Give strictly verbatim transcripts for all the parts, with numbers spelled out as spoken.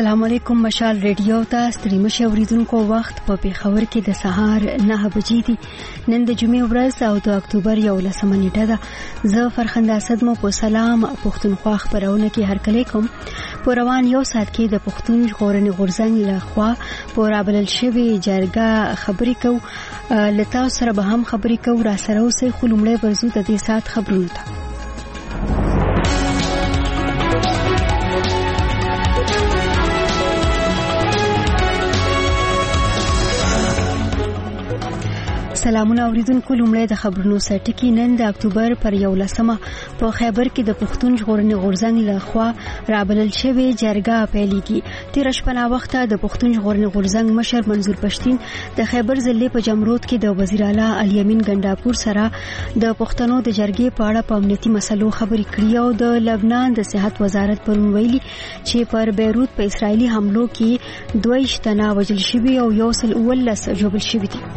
السلام علیکم. مشال ریډیو ته ستړي مشه اوریدونکو وخت په پیښور کې د سهار نه بجې دي. نن د جمعې ورځ او د اکتوبر یولسمه نیټه ده. زه فرخنده اسد مو په سلام پښتونخوا خبرونه کې هرکلی کوم. په روان یو ساعت کې د پښتون ژغورنې غورځنګ لخوا په رابلل شوې جرګه خبرې کوو. لتا سره به هم خبرې کوو. را سره اوسئ. خو لومړی ورځو د دې ساعت خبرونه ته. سلامونه اوریدونکو. لومړی د خبرونو سرټکی. نن د اکتوبر پر یولسمه په خیبر کې د پښتون ژغورنې غورځنګ لخوا رابلل شوې جرګه پیلېږي. تیر شپه وخت د پښتون ژغورنې غورځنګ مشر منظور پښتين د خیبر ضلع په جمرود کې د وزیر اعلی الیمین ګنداپور سره د پښتنو د جرګې په اړه په امنیتي مسلو خبرې کړې او د لبنان د صحت وزارت پرون ویلي چې پر بیروت په اسرایلی حملو کې دوه تنه وژل شوي او یو سل ولس ژوبل شوي دي.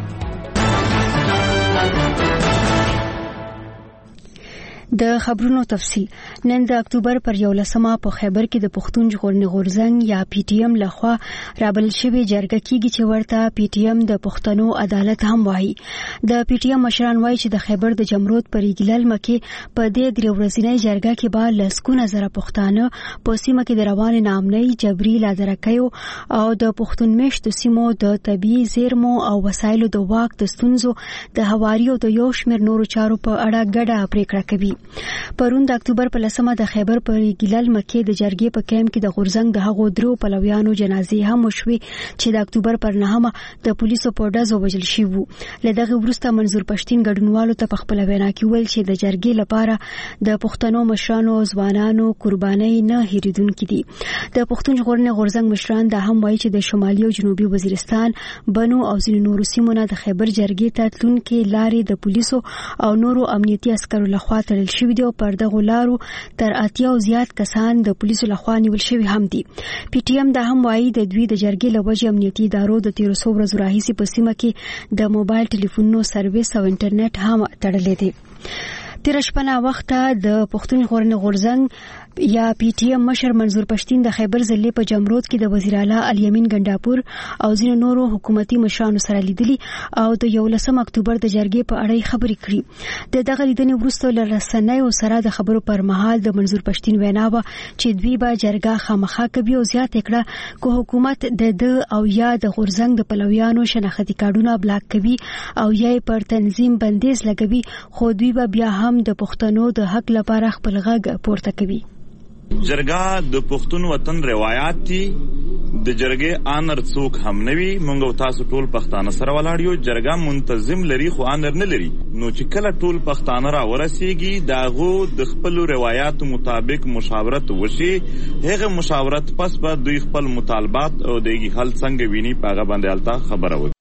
د خبرونو تفصیل. نن د اکتوبر پر یولسمه په خیبر کې د پښتون ژغورنې غورځنګ یا پی ټی ایم لخوا رابلل شوې جرګه کېږي چې ورته پی ټی ایم د پښتنو عدالت هم وایي. د پی ټی ایم مشران وایي چې د خیبر د جمرود پر ریګلل مکه په دې درې ورځنۍ جرګه کې به لسګونه زره پښتانه په سیمه کې د روان نامنۍ جبري لادرکیو او د پښتون میشتو سیمو د طبي زیرمو او وسایلو د واک د ستونزو د هواري او د یو شمېر نورو چارو په اړه ګډه پریکړه کوي. پرون د اکتوبر په لسمه د خیبر پر ګیلل مکه د جرګې په کیمپ کې د غورځنګ د هغو درو پلویانو جنازې هم وشوي چې د اکتوبر پر نهمه د پولیسو په ډزو وژل شوي وو. له دغه وروسته منظور پښتين ګډونوالو ته په خپل وینا کې ویل چې د جرګې لپاره د پښتنو مشرانو او ځوانانو قرباني نه هېریدونکې دي. د پښتون ژغورنې غورځنګ مشران دا هم وایي چې د شمالي او جنوبي وزیرستان بنو او ځینو نورو سیمو نه د خیبر جرګې ته تلونکې لارې د پولیسو او نورو امنیتي عسکرو لخوا تړل شوي دي او پر دغه لارو تر اتیا او زیات کسان د پولیسو لخوا نیول شوي هم دي. پی ټی ایم دا هم وایي د دوی د جرګې له وجې امنیتي ادارو د تیرو څو ورځو راهیسې په سیمه کې د موبایل ټلیفونونو سرویس او انټرنیټ هم تړلې دي. تیر شپه وخت د پښتون ژغورنې غورځنګ یا پی ټی ایم مشر منظور پښتين د خیبر ضلع په جمرود کې د وزیر اعلی الیمین ګنداپور او ځینو نورو حکومتي مشرانو سره لیدلي او د یولسم اکتوبر د جرګې په اړه خبرې کړې. د دغه لیدنې وروسته له رسنیو سره د خبرو پر مهال د منظور پښتين وینا و چې دوی به جرګه خامخا کوي او زیات کړه کو حکومت د د او یا د غورځنګ د پلویانو شناختی کارډونه بلاک کوي او یا پر تنظیم بندیز لګوي خو دوی به بیا هم د پښتنو د حق لپاره خپل غږ پورته کوي. جرګه د پښتون وطن روایت دي. د جرګې آنر څوک هم نوي. مونږ تاسو ټول پښتانه سره ولاړ یو. جرګه منتظم لري خو آنر نه لري. نو چې کله ټول پښتانه را ورسیږي داغو د خپل روایت مطابق مشاورت وشي. هغه مشاورت پس به دوی خپل مطالبات او دغه حل څنګه ویني پاغه باندې الته خبره وکړي.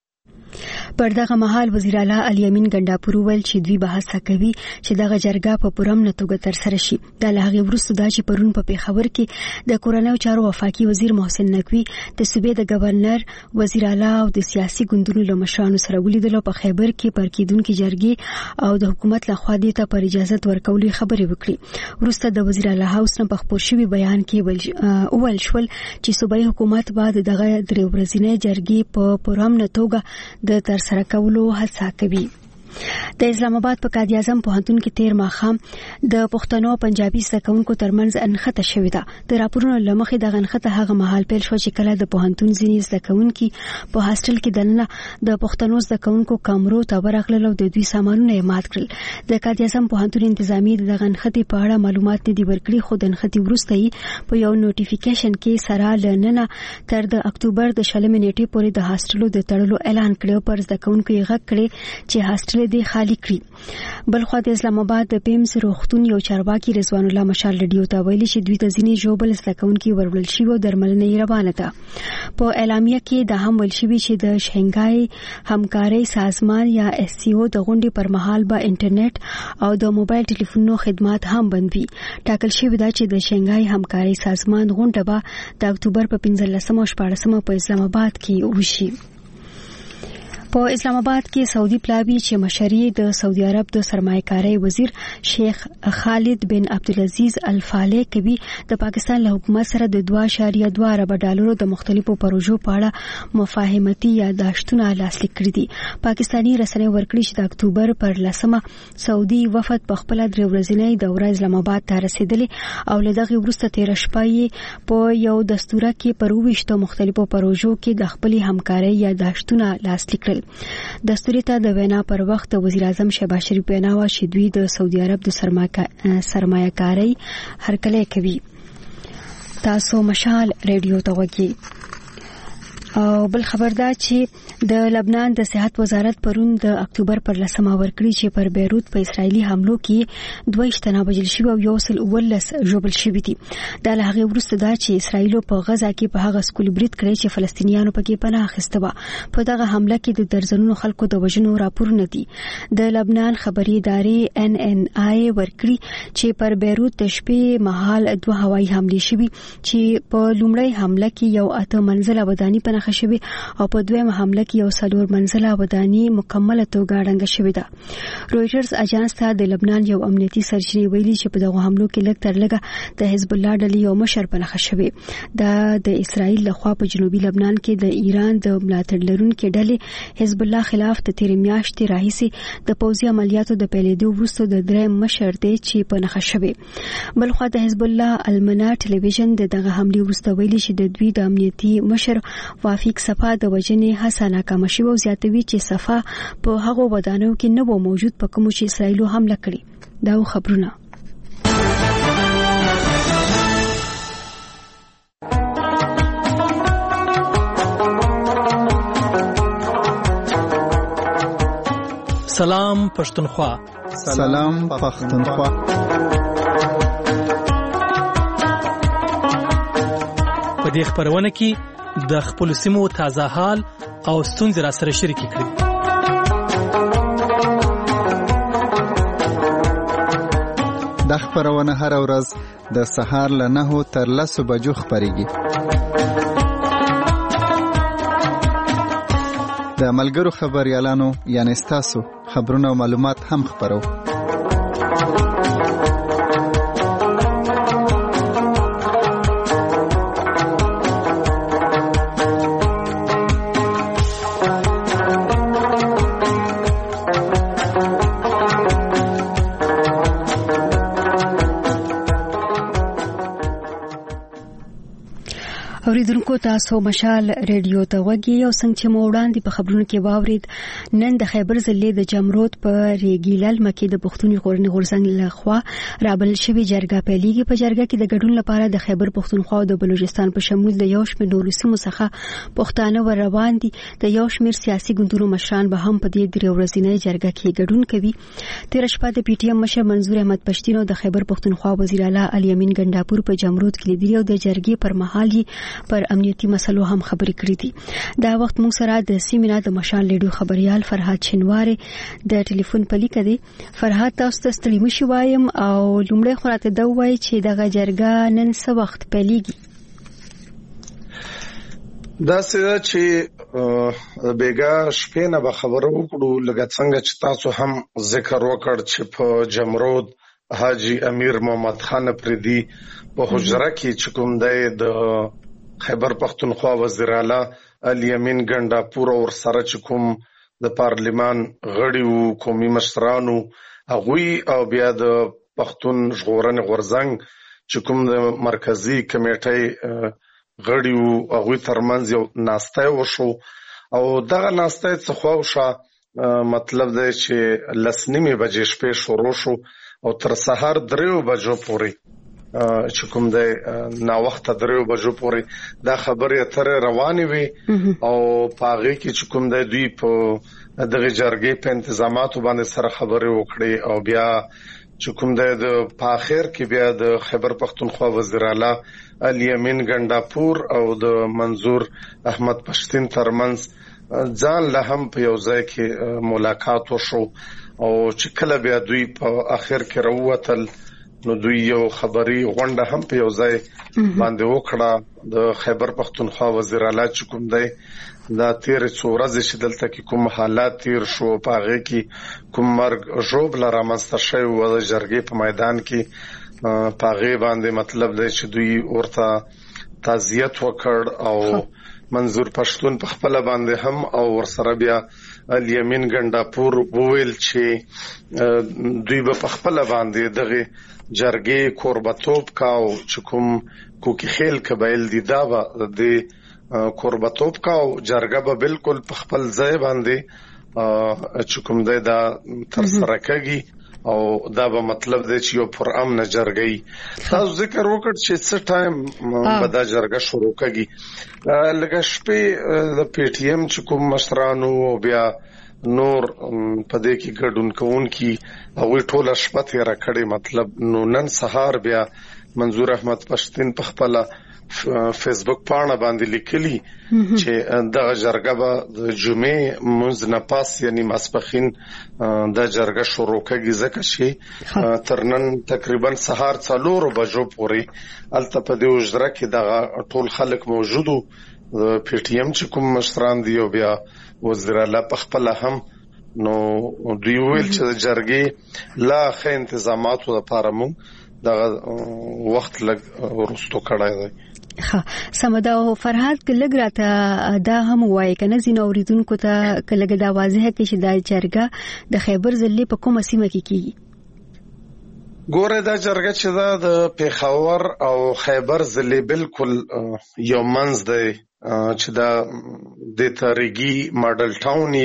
پر دغه مهال وزیر اعلی الیمین ګنداپور ویل چې دوی به هڅه کوي چې دغه جرګه په پرامن توګه تر سره شي. د لهغه وروسته دا چې پرون په پیښور کې د کورنیو چارو وفاقي وزیر محسن نقوی د صوبې د گورنر وزیر اعلی او د سیاسي ګوندونو له مشرانو سره ولیدل. په خیبر کې پر کېدونکو جرګې او د حکومت لخوا د ته پر اجازه ورکولې خبرې وکړي. وروسته د وزیر اعلی هاوس نه په خبر شوی بیان کې اول شول چې صوبایي حکومت بعد دغه درې ورځې جرګې په پرامن توګه د تر سره کولو هڅه کوي. د اسلام آباد په قائد اعظم پوهنتون کې تیر ماښام د پښتنو او پنجابي زده کوونکو ترمنځ انخته شوې ده. د راپورونو له مخې د انخته هغه مهال پیل شو چې کله د پوهنتون ځینې زده کوونکي په هاسټل کې دننه د پښتنو زده کوونکو کمرو ته ورغلل او د دوی سامانونه یې مات کړل. د قائد اعظم پوهنتون انتظامی د انخته په اړه معلومات نه دی ورکړي خو د انخته وروسته په یو نوټیفیکیشن کې سره لننه تر د اکتوبر د شلمې نیټې پورې د هاسټلو د تړلو اعلان کړو. پر زده کوونکو یې غږ کړي چې هاسټل دې خالی کړي. بلخو د اسلام آباد د پیمز روغتون یو چارواکي رضوان الله مشال ریډیو ته ویلي چې دوی ته ځینې ژوبل زده کوونکي ورولل شوي او درملنه یې روانه ده. په اعلامیه کې دا هم ویل شوي چې د شنګای همکارۍ سازمان یا اس سی او د غونډې پر مهال به انټرنیټ او د موبایل ټلیفونونو خدمات هم بند وي. ټاکل شوی دا چې د شنګای همکارۍ سازمان غونډه به د اکتوبر په پنځلسمه او شپاړسمه په اسلام آباد کې وشي. په اسلام آباد کې سعودي پلاوی چې مشري د سعودي عرب د سرمایه‌کاري وزیر شیخ خالد بن عبدالعزیز الفالح کوي د پاکستان له حکومت سره د دوه اعشاریه دوه ارب ډالرو د مختلفو پروژو په اړه مفاهمتي یاداشتونه لاسلیک کړي دي. پاکستاني رسنۍ ورکړي چې د اکتوبر پر لسمه سعودي وفد په خپل درې ورځنۍ دوره اسلام آباد ته رسیدلی او له دغه وروسته تیر شپه یې په یو دستوره کې پر وښتو مختلفو پروژو کې د خپل همکارۍ یاداشتونه لاسلیک کړل. دستوري ته د وینا پر وخت وزیر اعظم شهباز شریف وینا وا چې دوی د سعودي عرب د سرمایه‌کاري هرکلی کوي. تاسو مشال ریډیو ته وګورئ. او بل خبر دا چې د لبنان د صحت وزارت پرون د اکتوبر پر لسمه ورکړي چې پر بیروت په اسرایلی حملو کې دوه اشتنا وژل شوي او یو سل اولس ژوبل شوي دي. دا له هغې وروسته دا چې اسرایل په غزا کې په هغه سکول برید کړی چې فلسطینیانو پکې پناه اخیسته وه. په دغه حمله کې د درزنونو خلکو د وژنو راپورونه دي. د لبنان خبري ادارې ان ان آی ورکړي چې پر بیروت د شپې مهال دوه هوایي حملې شوي چې په لومړی حمله کې یو اته منزله وداني پناه شوی او په دویمه حمله کې یو څلور منزله وداني مکمله توګه ړنګه شوې ده. رويټرز اجانس ته د لبنان یو امنیتي سرچینې ویلي چې په دغه حملو کې لږ تر لږه د حزب الله ډلې یو مشر پناه شوی. دا د اسرایل لخوا په جنوبي لبنان کې د ایران د ملاتړ لرونکو ډلې حزب الله خلاف د تیر میاشتې راهیسې د پوځي عملیاتو د پیلېدو وروسته د دریم مشر دی چې پناه شوی. بلخوا د حزب الله المنا ټلویزیون دغه حمله وروسته ویلي چې د دوی د امنیتي مشر وافق صفا د وجنې هڅه ناکامه شوه او زیاتوي چې صفا په هغو ودانیو کې نه و موجود په کوم چې اسرایل حمله کړې. دا خبرونه سلام پښتونخوا. سلام پښتونخوا. په دې خبرونه کې د خپل سیمو تازه حال او ستونزې را سره شریک کړي. د خبرونه هر ورځ د سهار له نهو تر لسو بجو خبريږي. د ملګرو خبريالانو یعنی تاسو خبرونه او معلومات هم خبرو. اوریدونکو تاسو مشال ریډیو ته وګورئ او څنګه چې مو وړاندې په خبرونو کې واورید نن د خیبر ضلع د جمرود په ریګیلل مکه د پښتوني غورنی غورزنګ لخوا رابل شوی جرګه پیلېږي. په جرګه کې د ګډون لپاره د خیبر پښتونخوا او د بلوچستان په شمول د یو شمېر نورو سیمو څخه پښتانه ور روان دي. د یو شمېر سیاسي ګوندونو مشران به هم په دې درې ورځنۍ جرګه کې ګډون کوي. تیر شپه د پی ټی ایم مشر منظور احمد پښتین او د خیبر پښتونخوا وزیر اعلی الیمین ګنداپور په جمرود کې لیدلي او د جرګې پر مهال پر امنیتي مسلو هم خبرې کړې دي. دا وخت موږ سره د سیمینار د مشال لیډو خبريال فرهاد شنواری د ټلیفون په لیکه دی. فرهاد تاسو ته ستړي مشي وایم او لومړی خراته دا وایي چې دغه جرګه نن څه وخت پیلېږي؟ دا څه چې بیګا شپې نه به خبرو وکړو لکه څنګه چې تاسو هم ذکر وکړ چې په جمرود حاجی امیر محمد خان پردي په حجره کې چې کوم دی د خیبر پختونخوا وزیر اعلی الیمین ګنداپور او سره چې کوم د پارلیمان غړي او قومي مشرانو هغه او بیا د پښتون ژغورنې غورزنګ چې کوم د مرکزی کمیټې غړي او هغه ترمنځ یو ناسته وشو او دغه ناسته څه خوښه مطلب دی چې لسنیمه بجې شپې شروع شو او تر سهار دریو بجو پورې چې کوم دی نا وخت دریو بجو پورې دا خبرې اترې روانې وي او پاغه کې چې کوم دی دوی په دغه جرګې په انتظاماتو باندې سره خبرې وکړي او بیا چې کوم دی د په اخر کې بیا د خیبر پختونخوا وزیر اعلی الیمین ګنداپور او د منظور احمد پښتین ترمنځ ځان له هم په یو ځای کې ملاقات وشو او چې کله بیا دوی په اخر کې راووتل نو دوی یو خبري غونډه هم په یو ځای باندې وکړه. د خیبر پختونخوا وزیر اعلی چې کوم دی دا تیر څو ورځې چې دلته کې کوم حالات تیر شو په هغه کې کوم مرګ ژوبل رامنځته شوی و د جرګې په میدان کې په هغه باندې مطلب دی چې دوی ورته تعزیت وکړ او منظور پښتون په خپل باندې هم او ورسره بیا الیمین ګنداپور وویل چې دوی په خپل باندې دغه جرګې قربتوب کاو چې کوم کوکی خیل قبایل دي دا د قربتوب کاو جرګه به بالکل په خپل ځای باندې چې کوم دی دا تر سره کوي او دا به مطلب دی چې یو پر امن جرګي تاسو ذکر وکړ چې څه ټایم به دا جرګه شروع کړي لکه شپې د پی ټی ایم چې کوم مشرانو بیا نور په دې کې ګډون کوونکي او ټول شپه تیر کړي مطلب نو نن سهار بیا منظور احمد پښتون په خپل فیسبوک پاڼه باندې لیکلي چې دغه جرګه به د جمعې منځ نه پاس یعنی ماسپخین د جرګه شروع کېږي ځکه چې تر نن تقریبا سهار څلور بجو پورې الته په دې وجره کې دغه ټول خلک موجودو پی ټی ایم چې کوم مشران دی او بیا وزیر اعلی په خپل هم نو دوی ویل چې د جرګې لا ښه انتظاماتو لپاره موږ دغه وخت لګ ورستو کړای دی. ها سمدا او فرهاد کلګ راته دا هم وایي کنه زین اوریدونکو ته کلګ دا واضحه کې چې دا جرګه د خیبر ضلع په کومه سیمه کې کیږي. ګوره دا جرګه چې دا د پیښور او خیبر ضلع بالکل یو منځ دی چې دا د تاریخي ماډل ټاون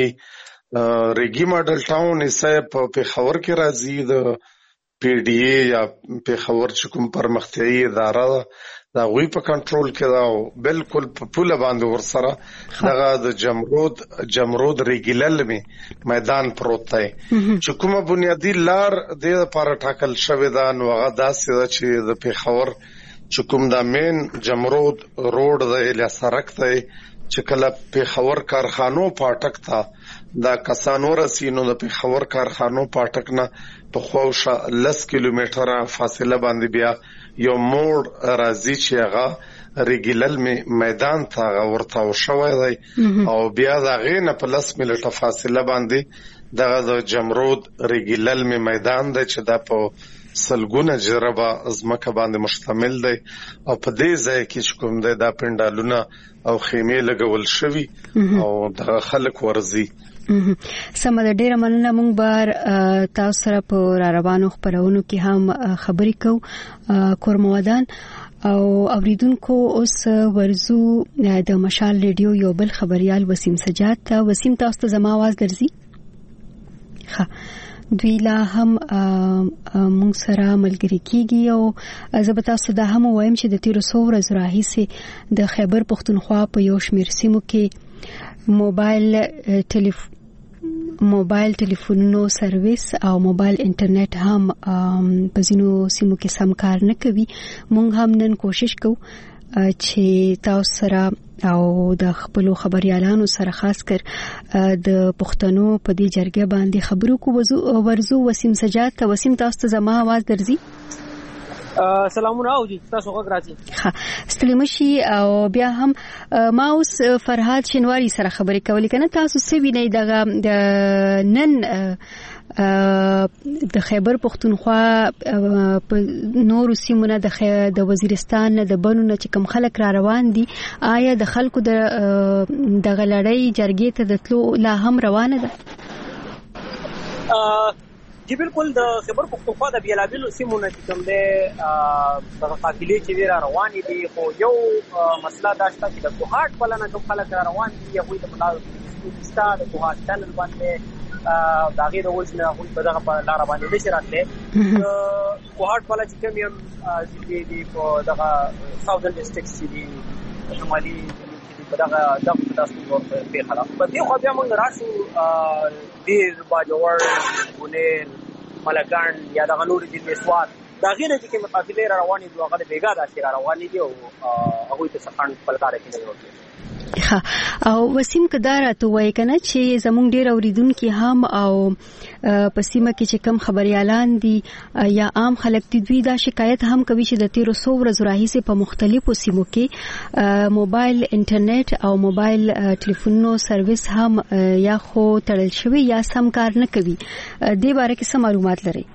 یې ریګي ماډل ټاون یې په پیښور کې راځي د پی ډی ای یا پیښور چې کوم پرمختیایي اداره دا غوی په کنټرول کې دا او بالکل په پوله باندې ورسره دغه د جمرود جمرود ریګیلل می میدان پروت دی چې کومه بنیادی لار د لپاره ټاکل شوی دا نو هغه داسې چې د پیښور چې کوم دا مین جمرود روډ دی له سرک دی چې کله پیښور کارخانو پاټک تا دا کسانو رسینو د پیښور کارخانو پاټک نه په خوښه لس کیلومتره فاصله باندې بیا یو موړ راځي چې هغه ریګیلل میدان ته ورته شوی دی او بیا دا غینه په لس میلیټه فاصله باندې دغه د جمرود ریګیلل میدان دی چې دا په سلګونه جربه ازمکه باندې مشتمل دی او په دې ځای کې کوم دی دا پندالونه او خیمه لګول شوی او د خلک ورزي. سمه د ډیره مننه مونږ بار تاسو سره په را روانو خبرونو کې هم خبرې کوو کورمودان او اوریدونکو اوس ورزو د مشال ریډیو یو بل خبريال وسیم سجاد ته. وسیم تاسو ته زما आवाज درځي؟ ها دوی لا هم مونږ سره ملګری کیږي او زه به تاسو دا هم وایم چې د تیر څو ورځې راهیسې د خیبر پښتونخوا په یو شمېر سیمو کې موبایل ټلیفون موبایل ټلیفونونو سرویس او موبایل انټرنیټ هم په ځینو سیمو کې سم کار نه کوي. مونږ هم نن کوشش کوو چې تاسو سره او د خپل خبريالانو سره خاص کر د پښتنو په دې جرګه باندې خبرو کو ورزو. وسیم سجاد ته وسیم تاسو ته زما आवाज درځي؟ سلامونه او دي تاسو وګورئ. ها ستلمشي او بیا هم ما اوس فرهاد شنواری سره خبرې کولې کنه تاسو سوي نه دغه د نن د خیبر پښتونخوا په نور سیمونه د د وزیرستان د بنونه چې کوم خلک را روان دي آیا د خلکو د د غلړی جرګې ته د تلو لا هم روانه ده؟ جی بالکل د خیبر پښتونخوا د بیلابیلو سیمونو چې کوم دی د قافلې چې را روانې دي خو یو مسله دا شته چې د کوهاټ بلنه کوم خلک را روان دي هغوی د بلاستان د کوهاټ ټنل باندې د هغې د اوس نه هغوی په دغه لاره باندې نشي راتلی. کوهاټ بله چې کوم یم دي په دغه ساوثرن ډسټرکټس چې دي شمالي په دغه دغه تاسو په پیښه ده په دې خو بیا موږ راشو ډېر باجوړ ګونیل ملکان یا دغه نورې دي مسوات دا غیر چې کوم قافلې را روانې دي هغه د بیګا داسې را روانې دي او هغوی ته څه خنډ خپل کار کوي. او وسیم کدار ته وای کنه چې زمونږ ډیر اوریدونکو هم او پسیمه کې چې کم خبريالان دي یا عام خلک دي دوی دا شکایت هم کوي چې د تیرو سو ورځې راهیسې په مختلفو سیمو کې موبایل انټرنیټ او موبایل ټلیفونونو سرویس هم یا خو تړل شوی یا سم کار نه کوي. دې باره کې څه معلومات لري؟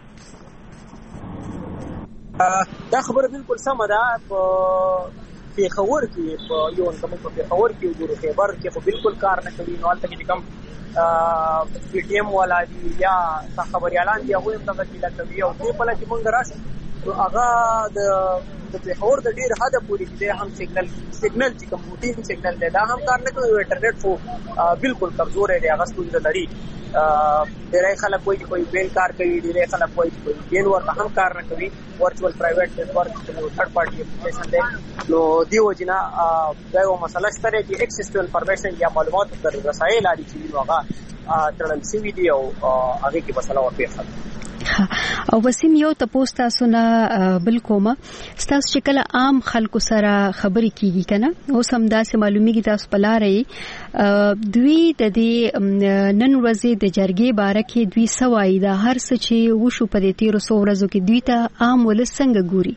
دا خبره بالکل سمه ده. په خبر کې په یو کوم په خبر کې وګورو خبر کې خو بالکل کار نه کوي. نو البته چې کوم پی ټی ایم والا دي یا خبريالان دي هغه هم دغه کله کوي او په پله چې مونږ راشي هغه د د خبر د ډیر حد پورې دي هم سیګنل سیګنل چې کمپیوټینګ سیګنل دی دا هم کار نه کوي. انټرنیټ خو بالکل کمزور دی. هغه ستونزه لري. ډیری خلک کوئی کوئی بیل کار کوي. ډیری خلک کوئی کوئی بیل ورته هم کار نه کوي. ورچوال پرایویټ نیټورک چې تھرد پارټي اپلیکیشن دی نو دی وجنا دا یو مسله ستاره چې ایکسس ټو انفارمیشن یا معلومات تر رسایل لري چې هغه ترلم سی وی دی او هغه کې مسله ورته او وسیم یو تاسو تاسو نه بل کومه تاسو چې کله عام خلکو سره خبرې کیږي کنه اوس هم دا سه معلومیږي تاسو په لارې دوی د دې نن ورځې د جرګې باره کې دوی سوای دا هر څه چې وشو په دې تیرو سو ورځو کې دوی ته عام ول څنګه ګوري؟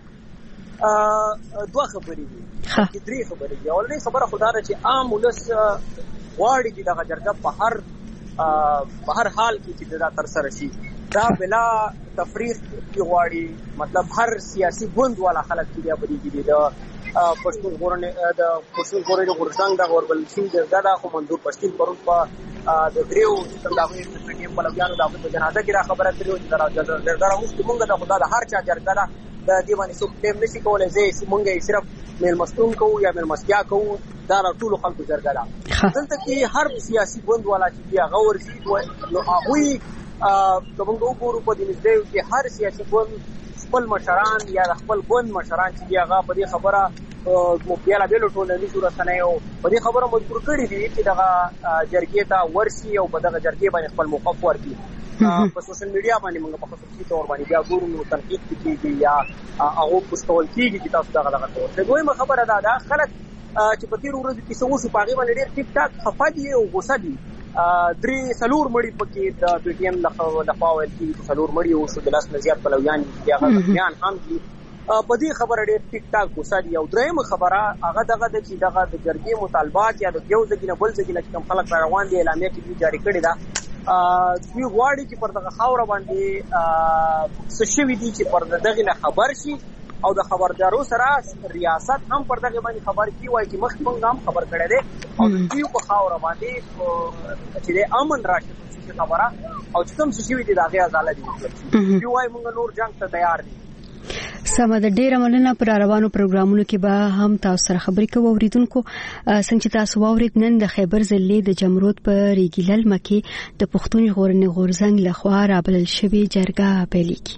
ا دوه خبرې دي. ها درې خبرې دي. اولنې خبره خدای چې عام ولس واړي چې د جرګه په هر په هر حال کې چې دا تر سره شي دا بلا تفریق کی غواړي. مطلب هر سیاسي ګوند والا خلک چې په دې کې د پښتون غورنه د پښتون غورنه غورځنګ د غوربل سین د خو منظور پښتون پرون په د دریو څنګه په کې په لګیانو د جنازه کې را خبره کړو چې دا درګره مونږ د خدای د هر چا جرګه د دې باندې څوک ټیم نشي کولای. زه مونږه صرف میل مستون کوو یا میل مستیا کوو دا ټول خلکو جرګه ده. دلته کې هر سیاسي ګوند والا چې هغه ورسي نو هغه کومه وګورو په دې نږدې کې هر سیاسي ګوند خپل مشران یا خپل ګوند مشران چې هغه په دې خبره مو پیاله بیل ټولنیزو رسنیو په دې خبره مجبور کړی دي چې دغه جرګې ته ورسي او په دغه جرګې باندې خپل موقف ورکړي. په سوشل میډیا باندې موږ په خصوصي تور باندې بیا ګورو نو تنقید کیږي یا هغه پوسټول کیږي چې تاسو دغه دغه تور څه دویمه خبره ده دا خلک چې په تیر ورځ کې څه وشو پاغي باندې ډېر ټیک ټاک خفه دي او غوسه دي. درې سلور مړي پکې د پی ټی ایم د فاول کې سلور مړي او شو د لاس نزيات پلویان دي هغه بیان هم دي په دې خبره ډېر ټیک ټاک غوسه دي. او درېمه خبره هغه دغه د چې دغه د جرګې مطالبات یا د یو ځګینه بل ځګینه کوم خلک روان دي اعلامیه کې جاری کړی دا دوی غواړي چې پر دغه خاور باندې څه شوي دي چې پر دغه نه خبر شي او د خبردارو سره ریاست هم پر دغه باندې خبر کی وای چې مخکې موږ هم خبر کړی دی او دوی په خاور باندې چې د امن راشي چې خبره او چې کوم څه شوي دي دغه ازاله دي دوی وای موږ نور جنگ ته تیار دي. سمه د ډیره مننه. پر روانو پروګرامونو کې به هم تاسو سره خبرې کوو. اوریدونکو څنګه تاسو واورید نن د خیبر ضلع د جمرود په ریګیلل مکه د پښتون ژغورنې غورځنګ لخوا رابلل شوی جرګه پیلېږي.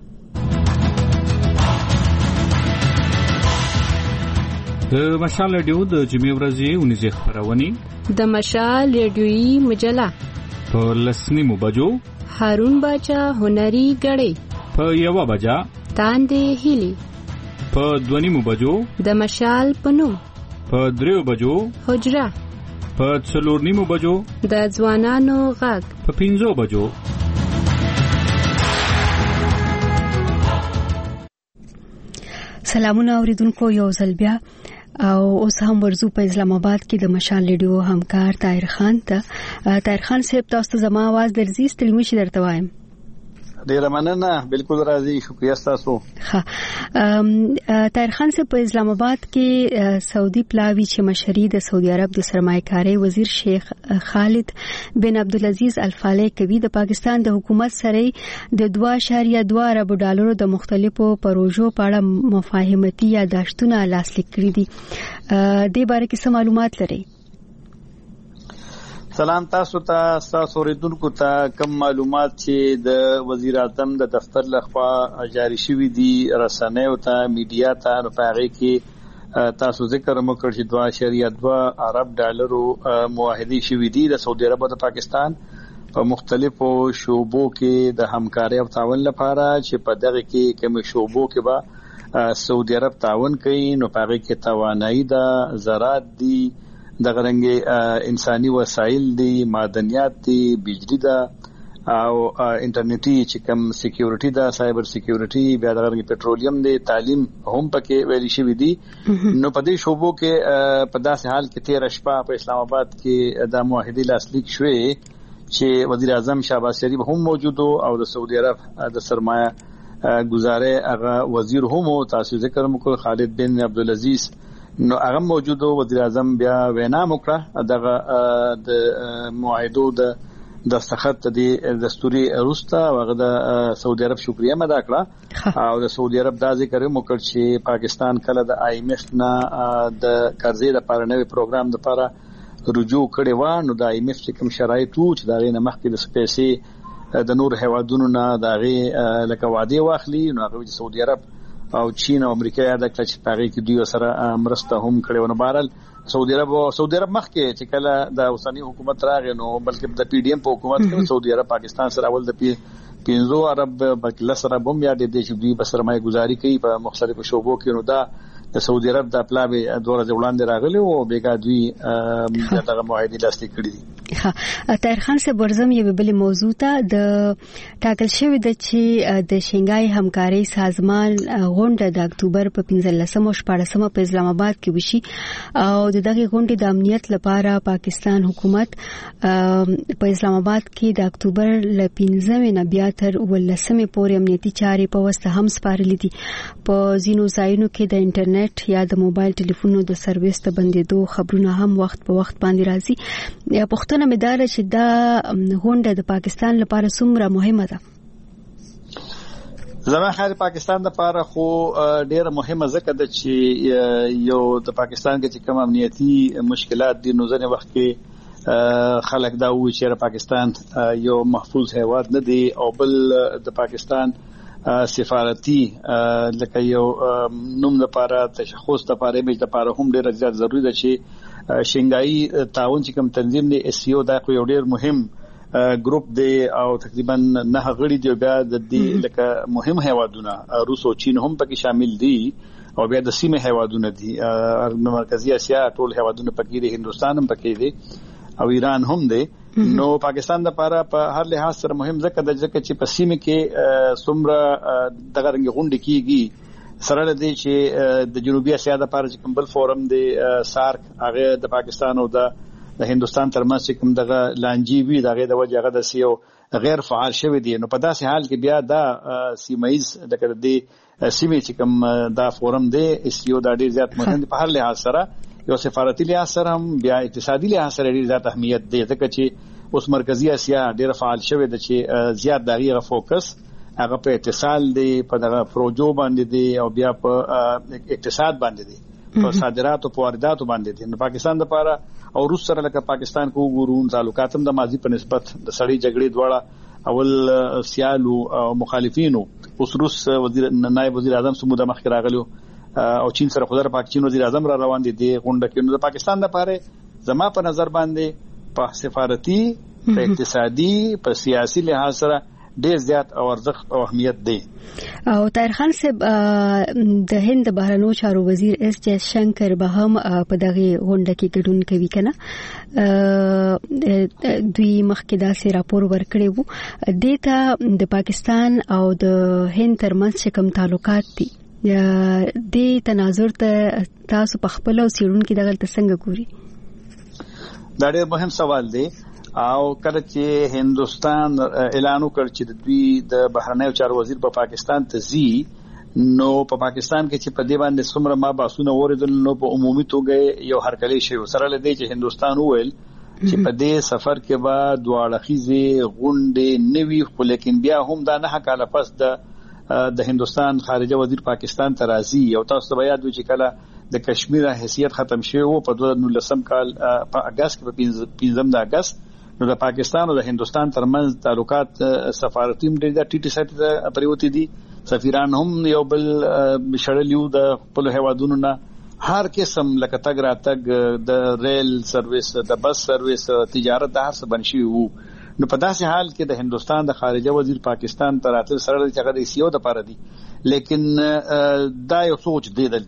د مشال رادیو د جمعې ورځې ونیزه خبرونه د مشال رادیوي مجله په لسنیمو بجو هارون باچا هنري غړې په یو بجا تاندې هلي په دونیمو بجو د مشال پنوم په دریو بجو حجره په څلورنیمو بجو د ځوانانو غږ په پنځو بجو. سلامونه اوریدونکو یو ځل بیا او اوس هم ورزو په اسلام آباد کې د مشال ریډیو همکار طاهر خان ته. طاهر خان صاحب تاسو زما आवाज درځي ستړي مشي درته وایم. ډیره مننه. بالکل راځي. شکریہ تاسو. ها طاهر خان صاحب په اسلام آباد کې سعودي پلاوی چې مشري د سعودي عرب د سرمایه‌کاري وزیر شیخ خالد بن عبدالعزيز الفالح کوي د پاکستان د حکومت سره د دوه اشاریه دوه ارب ډالرو د مختلفو پروژو په اړه مفاهمتي یاداشتونه لاسلیک کړي دي. د باره کې څه معلومات لري؟ سلام تاسو ته تاسو اوریدونکو ته کوم معلومات چې د وزیر اعظم د دفتر لخوا جاری شوي دي رسنیو ته میډیا ته نو په هغه کې تاسو ذکر مو کړی چې دوه اشاریه دوه ارب ډالرو معاهده شوي دي د سعودي عرب او د پاکستان په مختلفو شوبو کې د همکاري او تعاون لپاره چې په دغه کې کوم شوبو کې به سعودي عرب تعاون کوي نو په هغه کې توانایي ده زراعت دي د غرنګ انساني وسایل دي، معدنیات دي، بجلی ده او انټرنیټي چې کوم سکیورټي دا سایبر سکیورټي، بیا د غرنګ پټرولیم دی، تعلیم هم پکې ویل شوی دي. نو په دې شوبو کې په داسې حال کې تیر شپه په اسلام آباد کې د معاهدې لاسلیک شوې چې وزیر اعظم شهباز شریف هم موجود او د سعودي عرب د سرمایه گزاري هغه وزیر هم تاسو ذکر وکړ خالد بن عبدالعزیز، نو هغه موجود وزیر اعظم بیا وینا وکړه دغه د معاهدو د دستخط د دستوري روستا هغه د سعودي عرب شکریا ادا کړه او د سعودي عرب دا ذکر وکړ چې پاکستان کله د آی ایم ایف نه د قرضې لپاره نوې پروګرام لپاره رجوع کړي و، نو د آی ایم ایف چې کوم شرایط وو چې دا غي نه مخکې د سپېسي د نور هیوادونو نه دا غي لکه وعده واخلي، نو هغه د سعودي عرب او چین او امریکا یاد کړ چې پاره کې دوی سره مرسته هم کړي و. نو بهرحال سعودي عرب او سعودي عرب مخکې چې کله د اوسنی حکومت راغی نو بلکې د پی ډی ایم په حکومت کې سعودي عرب پاکستان سره اول د پی پینځو عرب بلکې لسره بم یا د دې چې دوی به سرمایه گزاري کوي په مختلفو شوبو کې، نو دا د سعودي عرب د پلاوی دوره ځوړاندې راغلی او بیګا دوی دغه معاهدې لاسلیک کړي دي. ها طاهر خان صاحب ورزم یو بل موضوع ته د ټاکل شوی د چې د شنګای همکاري سازمان غونډه د اکتوبر په پنځلسمه او شپاړسمه په اسلام آباد کې وشي او دغه غونډې د امنیت لپاره پاکستان حکومت په اسلام آباد کې د اکتوبر ل پنځمه نه بیا تر ولسمه پورې امنیتي چارې په واسطه هم سپارلې دي. په زینو ځایونو کې د انټرنیټ یا د موبایل ټلیفونونو د سرویس ته بندیدو خبرونه هم وخت په وخت باندې راځي. یا پښتون مدار چې دا غونډه د پاکستان لپاره څومره مهمه ده؟ زما خیال پاکستان لپاره خو ډیره مهمه ځکه ده چې یو د پاکستان کې کوم امنیتي مشکلات دي، نو ځنه وخت کې خلک دا وایي چې پاکستان یو محفوظ هیواد نه دی او بل د پاکستان سفارتي لکه یو نوم لپاره تشخص لپاره ایمیج لپاره هم ډیره زیات ضروری ده چې شنګای تعاون چې کوم تنظیم دی اس سی او دا یو ډیر مهم ګروپ دی او تقریبا نه غړي دی بیا د دې لکه مهم هیوادونه روس او چین هم پکې شامل دي او بیا د سیمه هیوادونه دي، مرکزی اسیا ټول هیوادونه پکې دي، هندستان هم پکې دي او ایران هم دی. نو پاکستان لپاره په هر لحاظ سره مهم ځکه د ځکه چې په سیمه کې څومره دغه رنګ غونډې کیږي سره لدی چې د جنوبي اسیا د لپاره چې کوم بل فورم دی سارک هغه د پاکستان او د هندستان ترمنځ چې کوم دغه لانجی وی دغه د وجه هغه د سیو غیر فعال شوی دی. نو په داسې حال کې بیا دا سیمایز د دې سیمه چې کوم دا فورم دی سیو د ډیر زیات مهم دی په هر لحاظ سره، یو سفارتي لحاظ سره هم بیا اقتصادي لحاظ سره ډیر زیات اهمیت دی ځکه چې اوس مرکزی اسیا ډیر فعال شوی دی چې زیات دغه فوکس هغه په اتصال دی، په دغه پروژو باندې دی او بیا په اقتصاد باندې دی، په صادرات او واردات باندې دي. نو پاکستان لپاره او روس سره لکه پاکستان کو ګورون تعلقات هم د ماضي په نسبت د سړی جګړې دواړه اول سیالو او مخالفینو، اوس روس وزیر نائب وزیر اعظم سموده مخکې راغلو او چین سره خدای پاک چین وزیر اعظم را روان دي دی غونډه کې. نو د پاکستان لپاره زما په نظر باندې په سفارتي، په اقتصادي، په سیاسي لحاظ سره ډیر زیات او ارزښت او اهمیت دی. او طاهر خان صاحب د هند بهرنیو چارو وزیر اس جے شنکر به هم په دغه غونډه کې ګډون کوي کنه، دوی مخکې دا سي راپور ورکړی وو دته د پاکستان او د هند ترمنځ کوم تعلقات دي د تناظر ته تاسو په خپل او سیرون کې دغه څنګه ګوري؟ دا ډېر مهم سوال دی او کله چې هندستان اعلان وکړ چې د دوی د بهرنیو چارو وزیر په پاکستان ته ځي، نو په پاکستان کې چې په دې باندې څومره ما باسونه اوریدل نو په عمومي توګه یو هرکلی شوی سره لدی چې هندستان وویل چې په دې سفر کې به دوه اړخیزې غونډې نوي، خو لیکن بیا هم دا نه کاله پس د د هندستان خارجه وزیر پاکستان ته راځي. او تاسو ته یاد وي چې کله د کشمیر حیثیت ختم شوی وو په دوه هزار نولسم کال په اگست کې په پنځم د اگست، نو د پاکستان او د هندستان ترمنځ تعلقات سفارتي ډېر د ټي ټي سټ ته پریوتی دي، سفیران هم یو بل شړلیو د خپل هیوادونو نه، هر قسم لکه تګ را تګ د ریل سرویس، د بس سرویس، تجارت د هر څه بنشي وو. نو په داسې حال کې د هندستان د خارجه وزیر پاکستان ته راتل سره چې هغه د سیو د پاره دي، لیکن دا یو سوچ دی دلته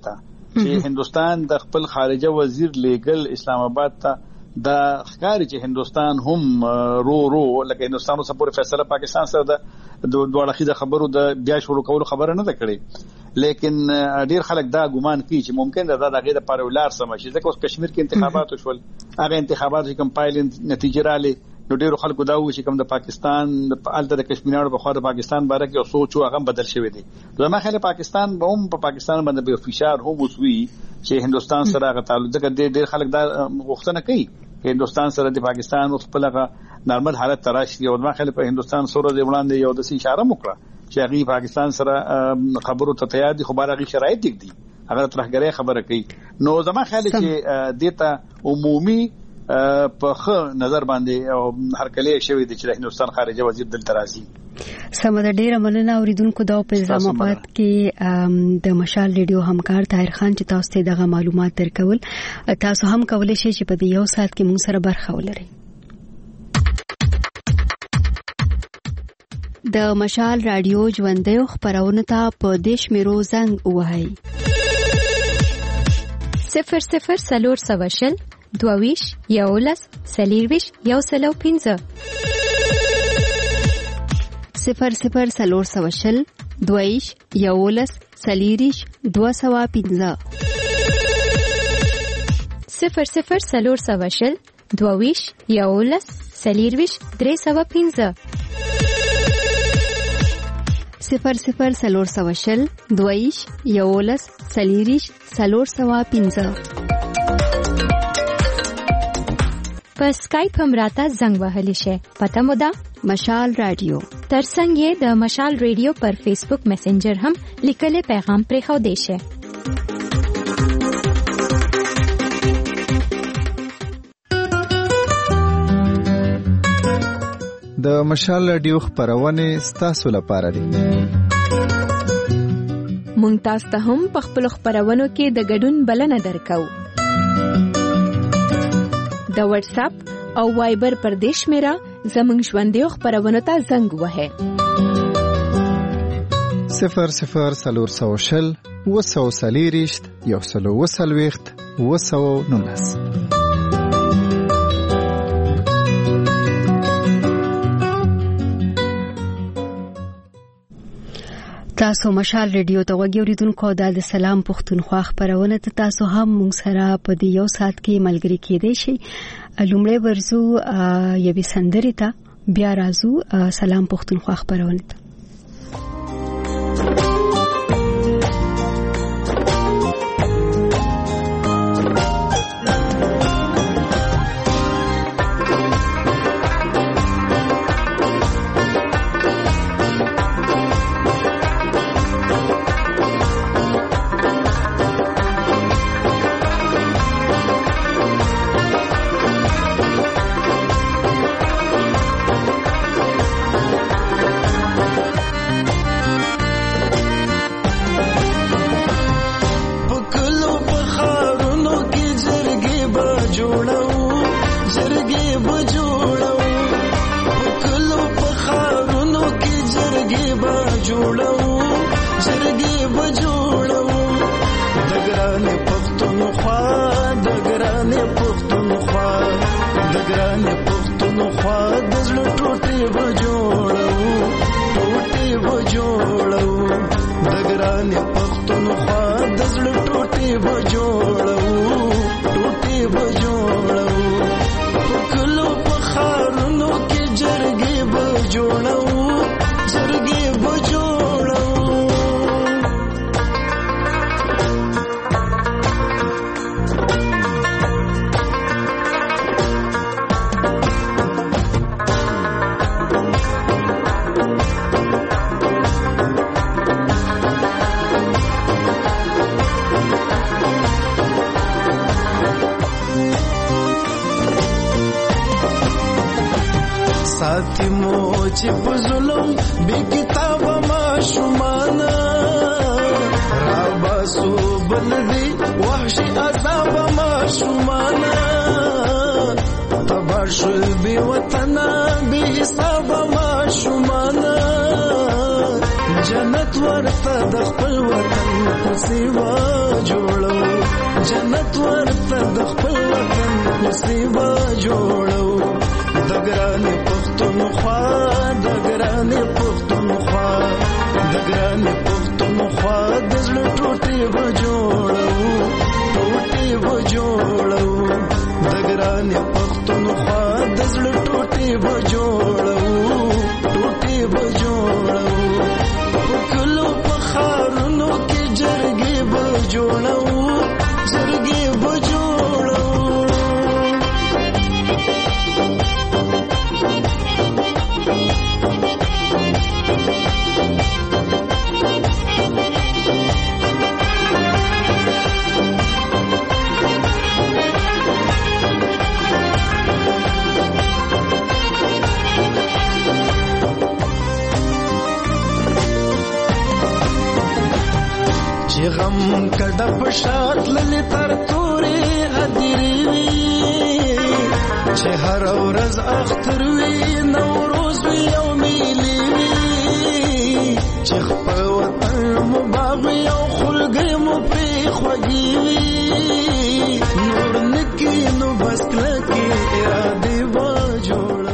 چې هندستان د خپل خارجه وزیر لیګل اسلام آباد ته د ښکاری چې هندستان هم رو رو لکه هندستان سره پورې فیصله پاکستان سره د دوه اړخیزه خبرو د بیا شروع کولو خبره نه کړې، لیکن ډیر خلک دا ګمان کوي چې ممکن دا دغه د پاره ولار سم شي ځکه اوس کشمیر کې انتخابات وشول، هغه انتخابات کوم پایل نتیجه رااله نو ډیرو خلکو دا و چې کوم د پاکستان د الته د کشمیرانو په خوا د پاکستان باره کې او سوچ او هغه بدل شوی دی. زما خیال پاکستان به هم په پاکستان باندې به فشار هم وسوي چې هندستان سره هغه تعلق ځکه ډیر خلک دا غوښتنه کوي چې هندستان سره د پاکستان او خپل هغه نارمل حالت تراشي او زما خیال په هندستان سره د وړاندې یو د اشاره وکړه چې هغه پاکستان سره خبرو ته تیار دي، خو بار هغه شرایط دي هغه ترخګری خبره کوي. نو زما خیال چې دیتا عمومي په خ نظر باندې او هر کله شوی د چې هندستان خارجه وزیر دلته راځي. سمه ډیره مننه اوریدونکو دا په اسلام آباد کې د مشال ریډیو همکار طاهر خان چې تاسو ته دغه معلومات درکول، تاسو هم کولای شئ چې په دې یو ساعت کې موږ سره برخه ولرئ. د مشال رادیو ژوندۍ خبرونه ته په دیش میرو زنګ وهاي صفر صفر سلور سواشل دوویش یولس سلیرویش یو سلو پینزه صفر صفر سلور سواشل دوویش یولس سلیریش دو سوا پینزه صفر صفر سلور سواشل دوویش یولس سلیرویش درې سوا پینزه صفر صفر سلور سواشل دوویش یولس سلیریش سلور سوا پینزه. په سکایپ هم راته زنګ وهلی شي، پته مو ده مشال رادیو. ترڅنګ یې د مشال رادیو پر فیسبوک میسنجر هم لیکلي پیغام پرې خو دی شي. د مشال رادیو خبرونه ستاسو لپاره دي. مونږ تاسو ته هم په خپل خبرونو کې د ګډون بلنه درکو. د واتس اپ او وایبر پر دیش میرا زمنګ ژوندۍ خبرونه ته زنګ وهه صفر صفر سلور سوشل وسو سلیریشت یو سلو وسلويخت وسو نونس. تاسو مشال ریډیو ته وګورئ اوریدونکو د سلام پښتونخوا خبرونه ته تاسو هم موږ سره په دې یو ساعت کې ملګری کېدئ شئ. لومړی ورزو یوې سندرې ته بیا راځو سلام پښتونخوا خبرونه ته. چې په ظلم بې کتابه ماشومانه راباسو بلدي وحشي عذابه ماشومانه تبار شول بې وطنه بې حسابه ماشومانه جنت ورته د خپل وطن په نصیبه جوړو جنت ورته د خپل وطن نصیبه جوړو د ګرانې پښتونخوا د ګرانې پښتونخوا د ګرانې پښتونخوا د زړه ټوټې به جوړو ټوټې به جوړو د ګرانې پښتونخوا د زړه ټوټې به جوړو ټوټې به جوړو په کلو په ښارونو کې جرګې به جوړو جرګې به جوړو چې غم کډه په شات للی تر تورې هدیرې وي چې هر ورځ اختر وي نوروز وي او میلې وي چې خپل وطن مو باغ وي او خلګې مو پرې خوږې وي نور نکي نو بس کلکې ارادې به جوړو.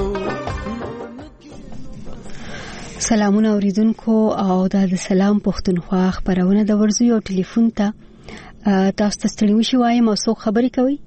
سلامونه اوریدونکو او دا د سلام پښتونخوا خبرونه د ورزوي او ټلیفون ته تاسو ته ستړي وشي وایم او څوک خبرې کوي؟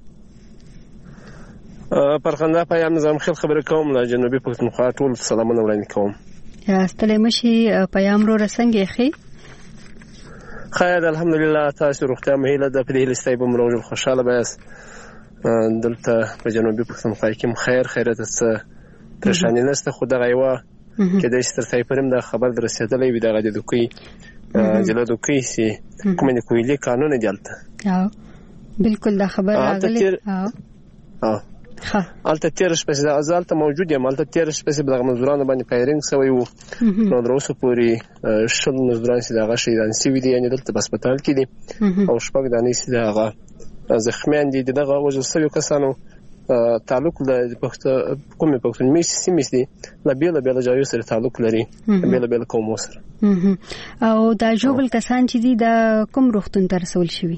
پرخنده پیام نظام خیل خبرې کوم له جنوبي پښتونخوا ټول سلامونه وړاندې کوم. ستړي مشي پیام رو رسنګي خي خیر الحمدلله تاسو روغتیا مهله د پدې لستای به مروج خوشاله بیاس دلته په جنوبي پښتونخوا کې خیر خیرت څه پرشانی نشته خو دغه یو کې د ستر پرم د خبر در رسیدلې وي دغه د دوکي جلا دوکي سي کومه نه کویلې قانون دیالته ها بالکل دا خبر راغلی ها ها ها الته تیر شپه د ازالته موجود یم الته تیر شپه د مزدورانو باندې فایرینګ سوی وو نو دروسه پوری شل مزدوران سي دغه شیدان سی وی دی یعنی دلته په هسپتال کې دي او شپږ دانې سي دغه زخمیان دي دغه وجه سوي کسانو تعلق د پښتو کومه پښتون میشي سیمسي لا بیل بیل جایو سره تعلق لري بیل بیل کوم سره او دا جوبل کسان چې دي د کوم روختون تر رسول شوی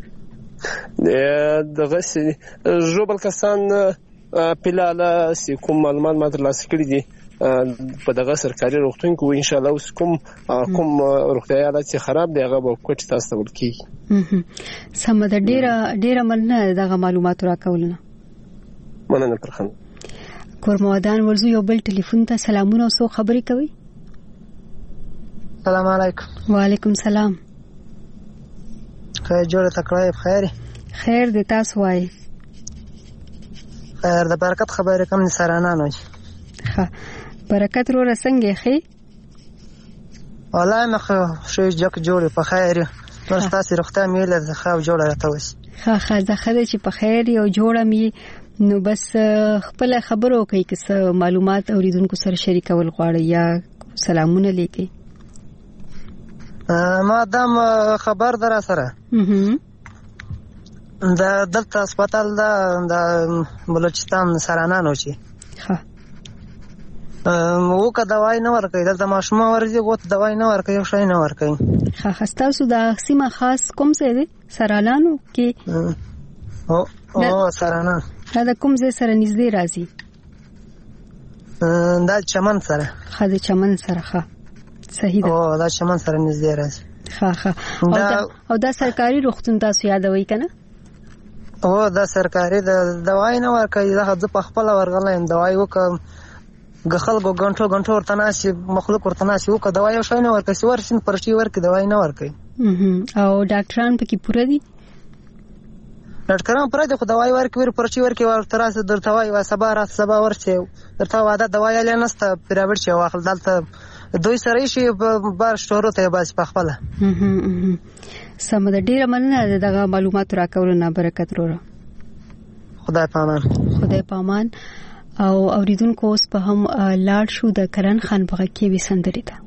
دغه سي جوبل کسان پلاله سي کوم معلومات ما ترلاسه کړی دي په دغه سرکاري روختون کې ان شاء الله اوس کوم کوم روغتیا حالت خراب دی هغه به کوټ تاسو ورکی سم د ډیره ډیره مننه دغه معلومات راکولنه مننه پرخن کورمودان ورزو یو بل ټلیفون ته سلامونه او سو خبرې کوي. السلام علیکم. وعلیکم سلام. خیر جوړه تکړه بخیر. خیر دې تاسو وای. خیر د برکت خبره کوم سرانه نه. ها برکت رو رسنګي خي. والله مخ شو جک جوړه په خیر. نو تاسو روغتیا میله خو جوړه راته وسی. ها خزه خده چې په خیر یو جوړه می نو بس خپل خبرو کوي که څه معلومات اوریدونکو سره شریکول غواړي یا سلامونه لیکي. ما دام خبر در سره دا دلته هسپتال دا د بلوچستان سرانه نو شي ها وو که دوايي نه ورکوي دلته ماشوم ورځي غوت دوايي نه ورکوي او شي نه ورکوي. ها خستاسو دا سیمه خاص کوم څه دي سرانانو کې او او سرانه دا کوم ځای سره نږدې راځي؟ دا چمن سره. ها د چمن سره ښه صحیح ده. او دا چمن سره نږدې راځي. ها ها او دا او دا سرکاري روغتون تاسو یادوي کنه؟ او دا سرکاري د دوايي نه ورکوي دا خو په خپل ورغلایم دوايي وکم غخلګو غنټو غنټو ورته ناشي مخلوق ورته ناشي وکړه دوايي او شي نه ورکوي ورشین پرشي ورکوي دوايي نه ورکوي. او ډاکټران پکې پوره دي؟ ډاکټران پر دې خو دوايي ورکوي پرچی ورکوي ورته راځي درته وایي وا سبا را سبا ورچې درته واده دوايي لنسته پرایویټ چې واخل دلته دوی سره شي بار شروع ته بس په خپل سم د ډیره مننه دغه معلومات راکول نه برکت وروره. خدای پامان. خدای پامان. او اوریدونکو اوس په هم لاړ شو د کرن خان بغه کې وسندري ده.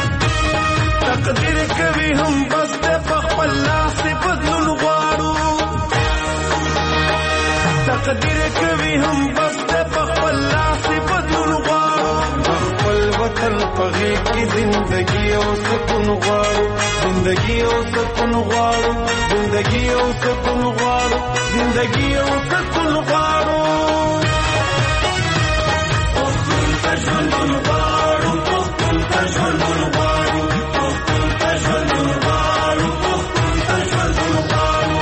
تقدیر کوي هم بس په خپل لاس بدلون غواړو زندگی او سکون غواړو زندگی او سکون غواړو زندگی او سکون غواړو زندگی او سکون غواړو پښتون ته ژوند غواړو پښتون ته ژوند غواړو پښتون ته ژوند غواړو پښتون ته ژوند غواړو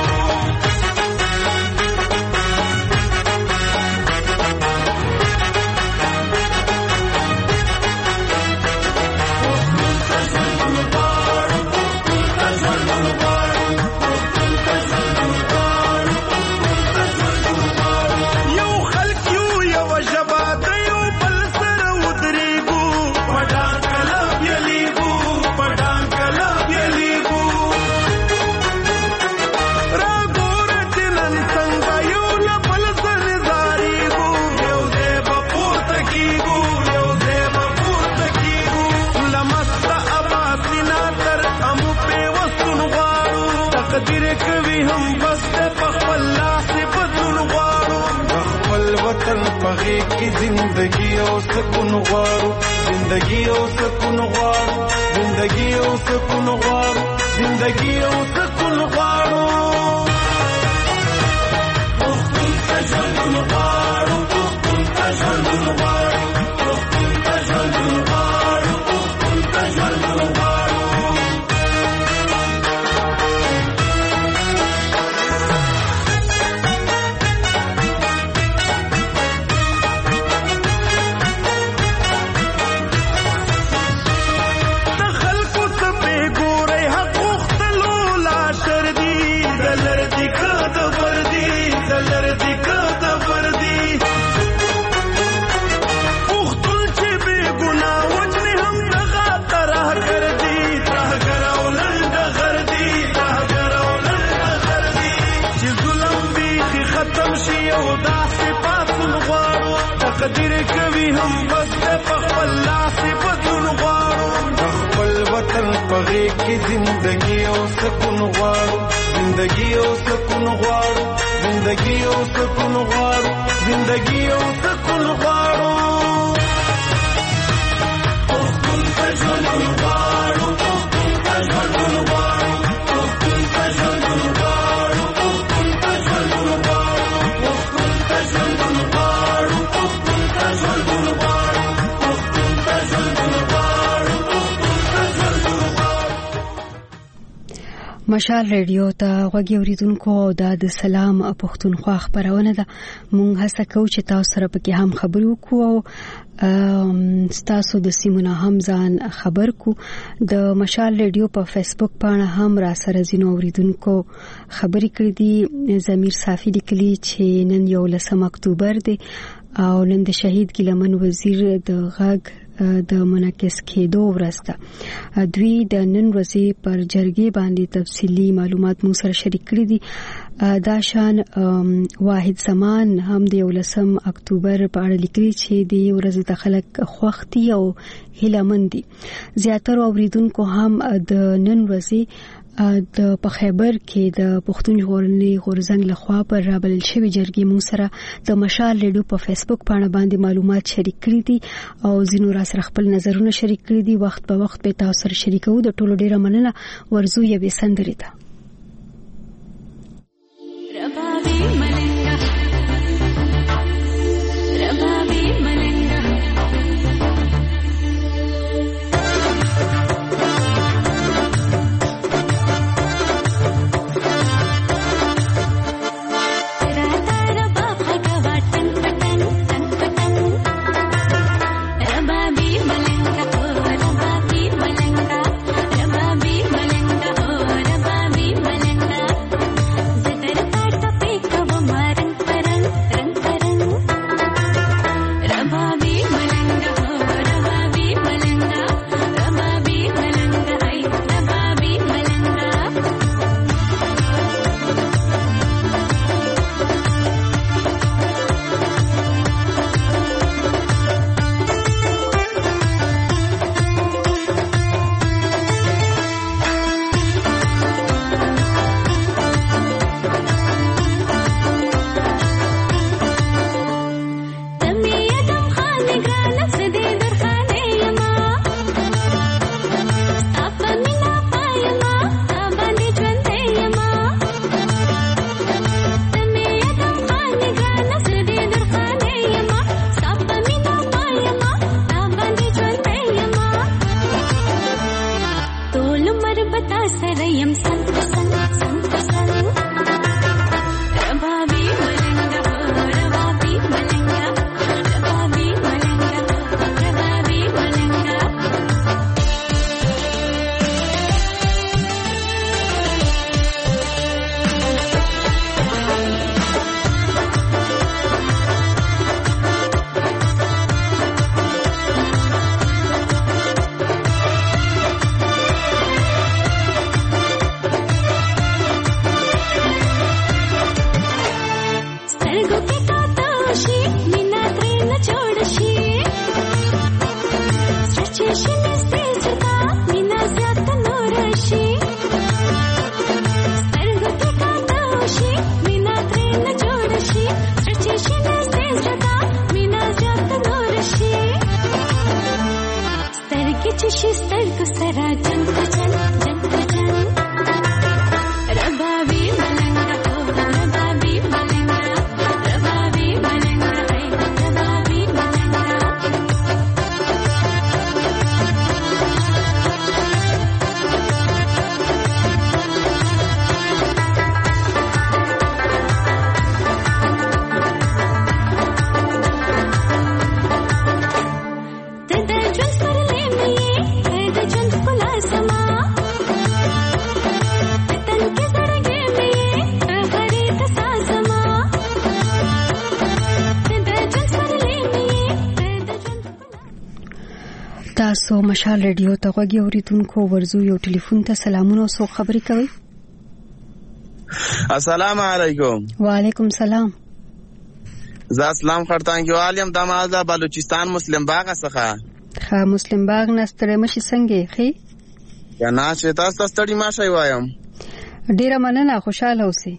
की जिंदगी और सुकून غواړو जिंदगी और सुकून غواړو जिंदगी और सुकून غواړو जिंदगी और सुकून غواړو پښتون ته ژوند غواړو پښتون ته ژوند غواړو پښتون ته ژوند غواړو پښتون ته ژوند غواړو تقدیر کوي هم بس په خپل لاس بدلون غواړو خپل وطن په غېږ کې زندگی او سکون غواړو زندگی او سکون غواړو زندگی او سکون غواړو زندگی او سکون غواړو پښتون ته ژوند غواړو پښتون ته ژوند غواړو پښتون ته ژوند غواړو پښتون ته ژوند غواړو پښتون ته ژوند غواړو مشال ریډیو ته غوږی اوریدونکو دا د سلام پښتونخوا خبرونه ده مونږ هڅه کوو چې تاسو سره پکې هم خبرو کوو تاسو د سیمونه هم ځان خبر کو د مشال ریډیو په فیسبوک باندې هم را سره زینو اوریدونکو خبرې کړې دي زمیر صافی لیکلي چې نن یو لسم اکتوبر دی او نن د شهید ګیلمن وزیر د غږ د منعکس کېدو ورسته دوی د نن ورځې پر جرګې باندې تفصیلی معلومات مو سره شریک کړي دي دا شان واحد زمان هم د ولسم اکتوبر په اړه لیکلي چې د ورځې د خلک خوختي او هیلمندي زیاتره اوریدونکو هم د نن ورځې د په خیبر کې د پښتون ژغورنې غورځنګ لخوا پر رابل شوی جرګې مو سره د مشال ریډیو په فیسبوک باندې باندې معلومات شریک کړي دي او زینو را سره خپل نظرونه شریک کړي دي وخت په وخت به تاسو سره شریکو د ټولو ډیره مننه ورزو یې سندري ته ربابي ملنګا ربابي ملنګا Come on. تاسو مشال رادیو ته غوږی اوریدونکو ورزو یو ټلیفون ته سلامونه سو خبري کوي. السلام علیکم. وعلیکم سلام. زه اسلام خړتانګیوال یم د مازه بلوچستان مسلم باغ څخه. ښه مسلم باغ نستړی مشي څنګه خې؟ یا نه چې تاسو ستړي ماشي وایم. ډیره مننه خوشاله اوسئ.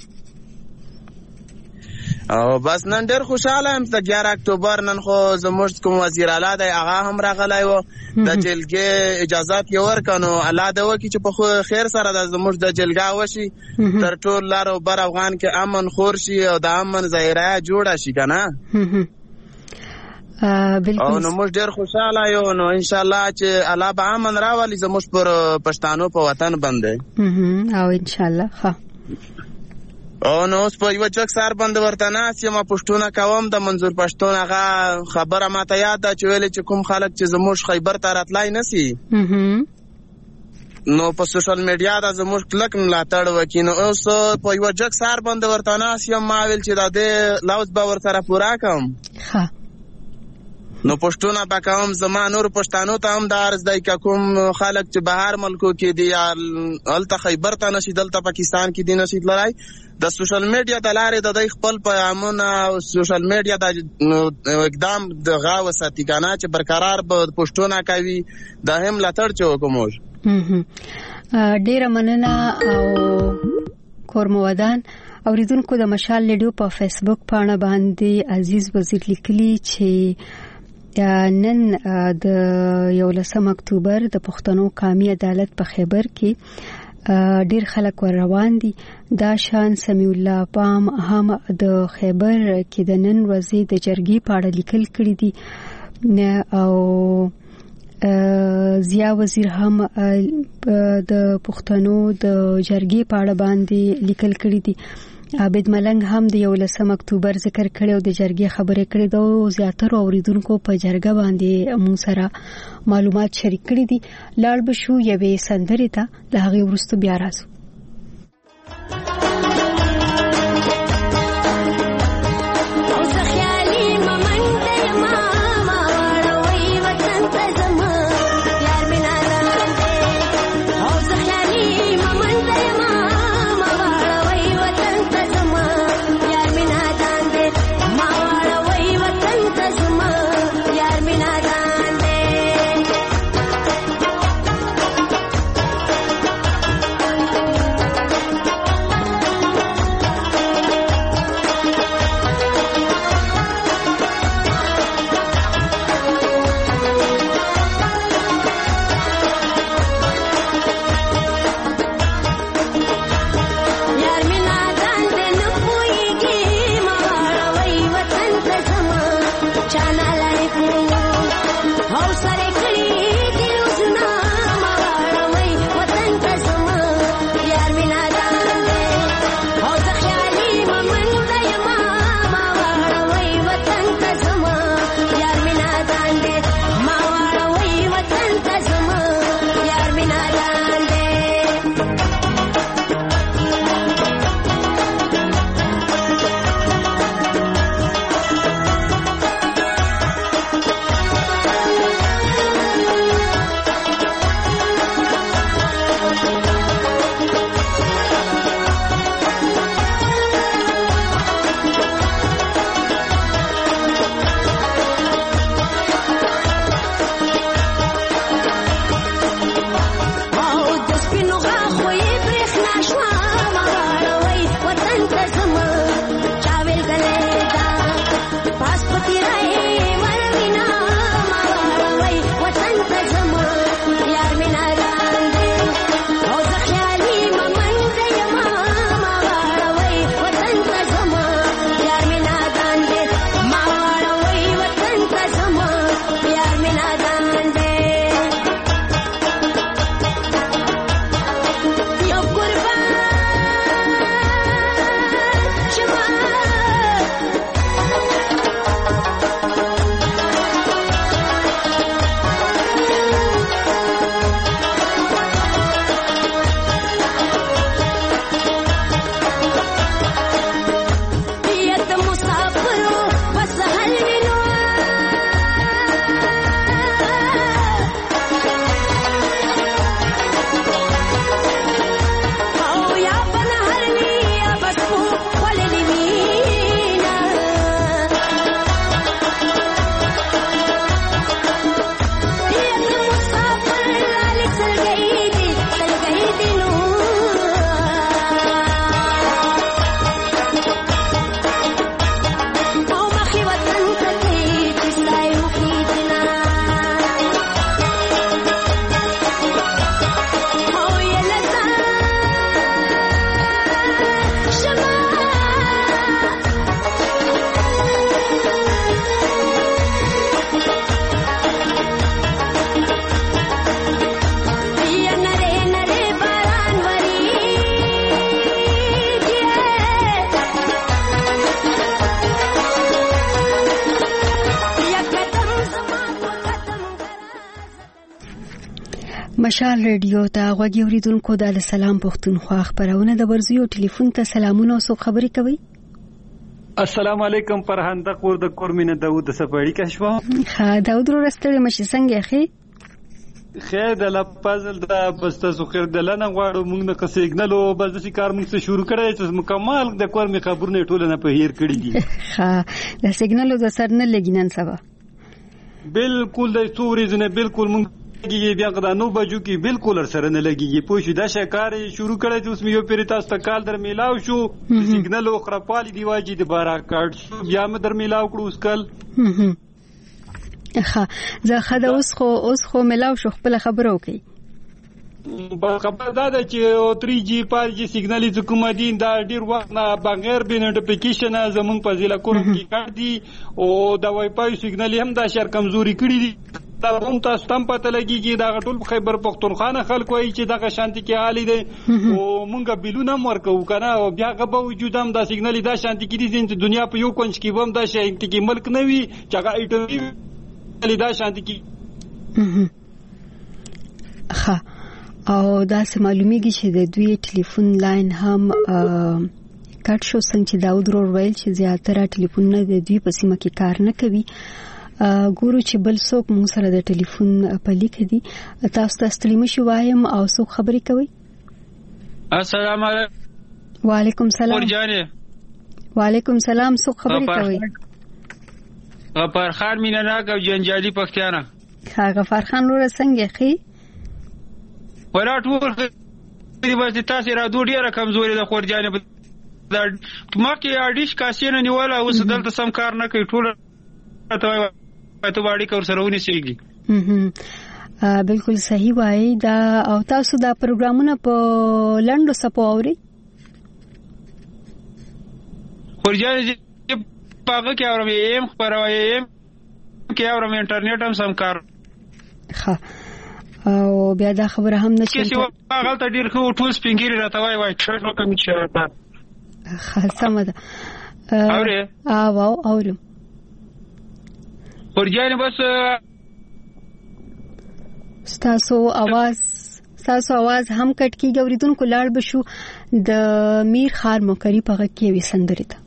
او بس نن ډیر خوشاله یم چې اګیار اکتوبر نن خو زموږ کوم وزیر اعلی دی هغه هم راغلی و د جلګې اجازات یې ورکړو. الله دې وکړي چې په خیر سره د زموږ د جلګا وشي تر ټول لار او بر افغان کې امن خور شي او د امن ظاهره جوړه شي کنه. او نو موږ ډیر خوشاله یو. نو ان شاء الله چې الله به امن راولي زموږ پر پښتانو په وطن باندې. او ان شاء الله ښه. او نو اوس په یو چک سار باندې ورته ناست یم پښتونه کوم د منظور پښتون هغه خبره ماته یاد ده چې ویلې چې کوم خلک چې زموږ خیبر ته راتلای نسی نو په سوشل میډیا دا زموږ کلک ملاتړ وکړي. نو اوس په یو چک سار باندې ورته ناست یم ما ویل چې دا دې لوز به ورسره پوره کړم. ښه نو پښتونه به کوم زما نور پښتانو ته هم دا عرض دی که کوم خلک چې بهر ملکو کې دي یا هلته خیبر ته نشي دلته پاکستان کې دي نشي تللی د سوشل میډیا د لارې د دوی خپل پیغامونه او سوشل میډیا د اقدام دغه وساتي کنه چې برقرار به پښتونه کوي دا هم ملاتړ چې وکړو. ډیره مننه او کورمودان اوریدونکو د مشال لیډیو په فیسبوک پاڼه باندې عزیز وزیر لیکلی چې نن د یولسم اکتوبر د پښتنو قومي عدالت په خیبر کې ډیر خلک ور روان دي. دا شان سمیع الله پام هم د خیبر کې د نن ورځې د جرګې په اړه لیکل کړي دي او ضیا وزیر هم د پښتنو د جرګې په اړه باندې لیکل کړي دي. عابد ملنګ هم د یولسم اکتوبر ذکر کړي او د جرګې خبرې کړي دي او زیاتره اوریدونکو په جرګه باندې مو سره معلومات شریک کړي دي. لاړ بشو یوې سندرې ته د هغې وروسته بیا راځو. مشال ریډیو ته غوږی اوریدونکو د سلام پښتونخوا خبرونه د برزیو ټلیفون ته سلامونه او خبري کوي. السلام علیکم فرهان د کور د کورمینه داوود سپاړی کښوا. ها داوود ورستړي مشي څنګه خې؟ خیر د لپازل د بستاسو خیر د لنه غواړو موږ نه سیګنال او بس د کار موږ څه شروع کړی چې مکمل د کورمې خبرونه ټول نه په هیر کړی دي. ها د سیګنال د سر نه لګینن سبا بالکل د څوري زنه بالکل موږ کیږي بیا قدا نو بجو کی بالکل سره نه لګیږي پوه شو دا شکار شروع کړی چې اوس مې یو پیری تاسو ته کال در میلاو شو سیګنال او خرابوالی دی واجی د بارا کارت شو بیا مې در میلاو کړو اوس کال. ها زه خدا اوس خو اوس خو میلاو شو خپل خبرو کوي په خبر دا چې تری جی پار جی سیګنال چې کوم دي دا ډیر وخت نه بغیر به نوټیفیکیشن زمون په ضلع کورم کې کار دي او دا وای پای سیګنال هم دا شر کمزوري کړی دي. دا هم تاسو تم پته لګیږي دا ټول خیبر پختونخوا خلک وایي چې دا شانتي کې حالي دي او مونږه بیلونه ورکو کنه او بیا غو وجود هم دا سیګنال دا شانتي کې دي چې دنیا په یو کونج کې ووم دا شي کې ملک نه وي چې هغه ایټومي دا شانتي کې. ها او دا سه معلومیږي چې د دوی ټلیفون لاین هم کټ شو څنګه چې داود ور ویل چې زیاتره ټلیفون نه د دوی په سیمه کې کار نه کوي. ګورو چې بل څوک مو سره د ټلیفون په لیک دي تاسو ته ستړي شو وایم او څوک خبري کوي. السلام علیکم. وعلیکم سلام. ورجانه. وعلیکم سلام څوک خبري کوي. غفار خان مینه راګ او جنجالي پښتانه. ها غفار خان ور څنګه خي ورات ور دی وځي تاسو را دوه ډیره کمزوري د خورجانه د مکه اډیش کاسینه نیولا اوس دلته سم کار نه کوي ټول ته ته باندې کور سره ونی سیږي. بالکل صحیح وای دا او تاسو دا پروګرامونه په لندو سپو اوري خورجانه پاګه کې اورم ایم خبروایم کې اورم انټرنیټ هم سم کار. ها او بیا دا خبره هم نشي چې هغه ته ډیر خو ټول سپینګری راته وای وای چې نو کوم چې راته خاصه ده اوره او او اورم ورجانه بس ستاسو आवाज ستاسو आवाज هم کټ کیږي اوریدونکو لاړ بشو د میر خار مکری په کې وي سندري ته.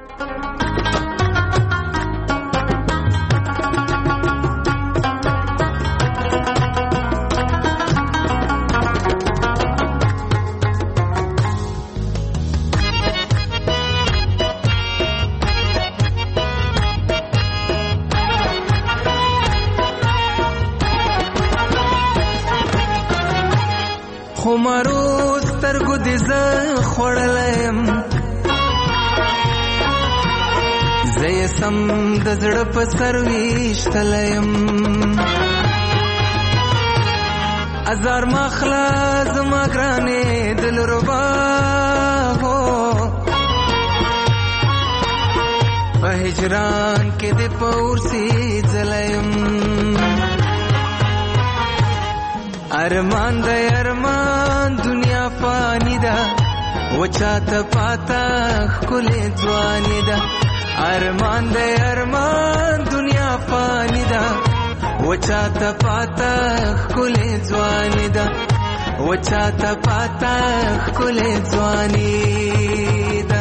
خمارو سترګو دې زه خوړلم زه یې سم د زړه په سر ویشتلم ازار مخلا زما ګرانې دلربا هو په هجران کې دې پورسي ځلم ارمان د ارمان دنیا فانی دا وچاته پاتا خلې ځواني دا ارمان د ارمان دنیا فانی دا وچاته پاتا خلې ځواني دا وچاته پاتا خلې ځواني دا.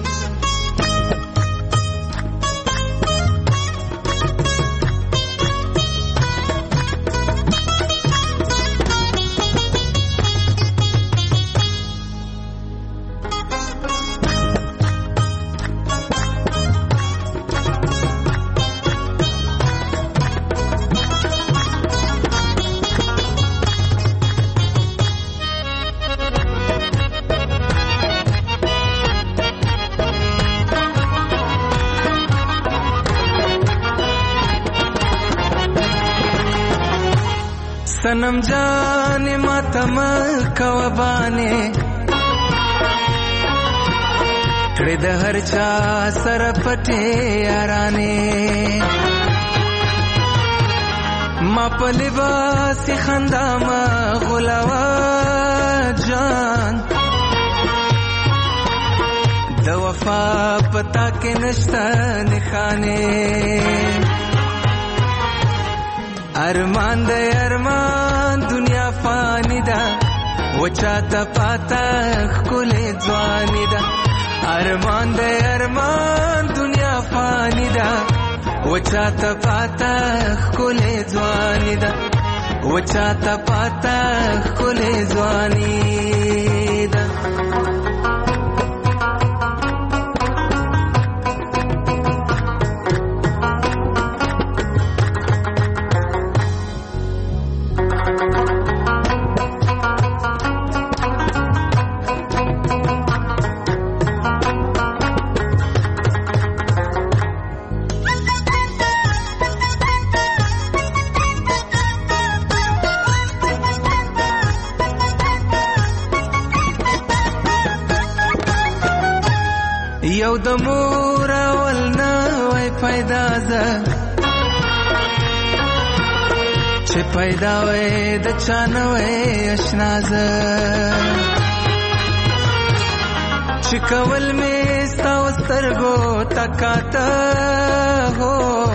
सनम जाने मातम कवबाने हृद हर चा सरपटे याराने मा पलिवासी खंदामा गुलावा जान द वफा पता के नश्ता निखाने ارمان د ارمان دنیا فانی ده وچا ته پاتا خلې ځواني ده ارمان د ارمان دنیا فانی ده وچا ته پاتا خلې ځواني ده وچا ته پاتا خلې ځواني ده یو د مور اول نه وای پیدا ده چې پیدا وای د چا نه وای اشنا زه چې کول مې ستا سترګو تکاته هو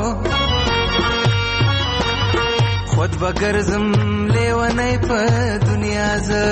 خود بګرځم لیونی په دنیا زه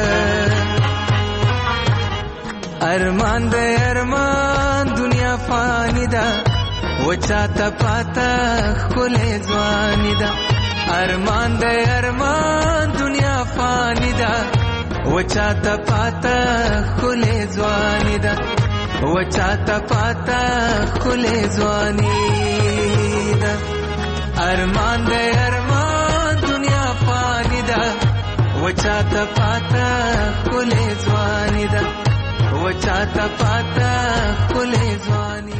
ارمان د ارمان دنیا فانی ده وچا ته پاتا خلې ځواني ده ارمان د ارمان دنیا فانی ده وچا ته پاتا خلې ځواني ده وچا ته پاتا خلې ځواني ده ارمان د ارمان دنیا فانی ده وچا ته پاتا خلې ځواني ده وچاته پاتا خلې ځواني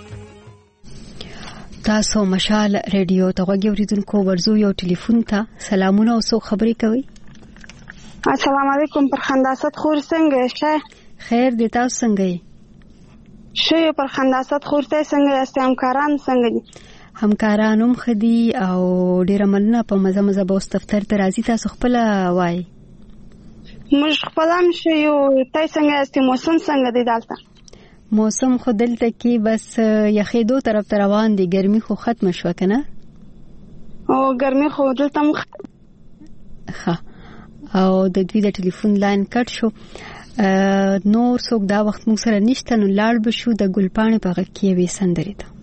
تاسو مشال ریډیو ته غوږی اوریدونکو ورزو یو ټلیفون ته سلامونه او سو خبرې کوي السلام علیکم پر خنداست خور څنګه شه خیر دې تاسو څنګه یې شه پر خنداست خور ته څنګه یاست همکاران څنګه دي همکارانم خدي او ډیر مننه په مزه مزه به دفتر ته راځي تاسو خپل وای موږ خپلم شو یو تای څنګه است موسم څنګه دی دلته موسم خو دلته کې بس یخېدو طرف ته روان دي ګرمي خو ختم شو کنه او ګرمي خو دلته مخ ها او د دوی د ټلیفون لاین کټ شو نور څوک دا وخت موږ سره نشته نو لاړ بشو د ګلپاڼې په غږ کې وې سندرې ته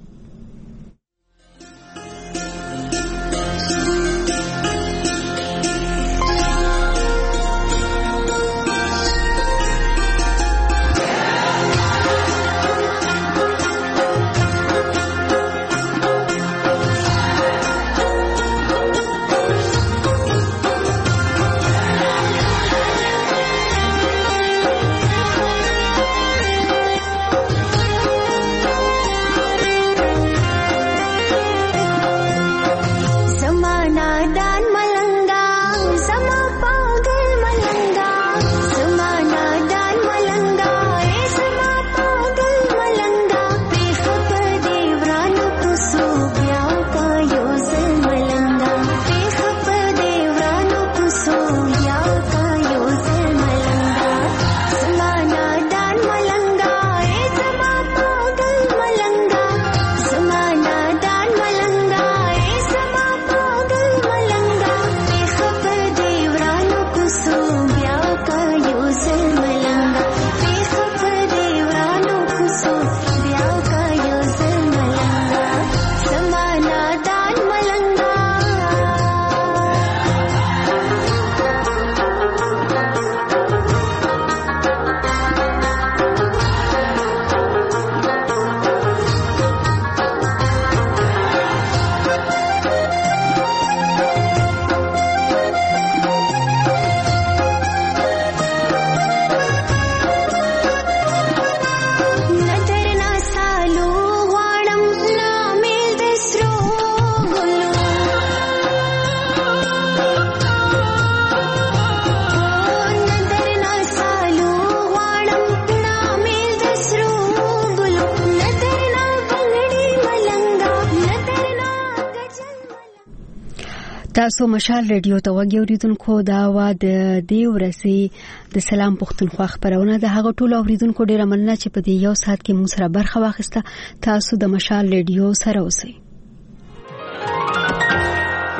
تاسو مشال ریډیو ته وګورئ اوریدونکو دا وا د دې ورسې د سلام پښتونخوا خبرونه د هغه ټولو اوریدونکو ډیره مننه چې په دې یو ساعت کې موږ سره برخه واخیسته تاسو د مشال ریډیو سره اوسئ